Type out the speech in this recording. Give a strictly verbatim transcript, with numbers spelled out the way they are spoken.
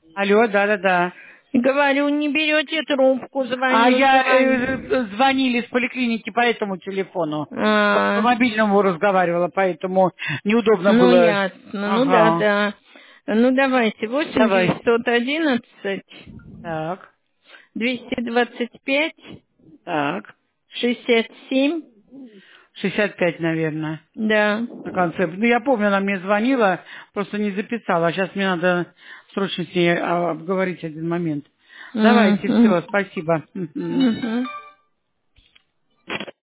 Алло, да-да-да. Говорю, не берете трубку, А звоню, я звоню. э, звонили с поликлиники по этому телефону. По, по А, мобильному разговаривала, поэтому неудобно ну, было. ясно. Ну, да, Ага. да. Ну, давайте. Восемь Давай. девятьсот одиннадцать Так, двести двадцать пять так. шестьдесят семь. шестьдесят пять, наверное, Да. на конце. Ну, я помню, она мне звонила, просто не записала. А сейчас мне надо срочно с ней а, обговорить один момент. Давайте, Угу. все, спасибо. Мгм. Угу.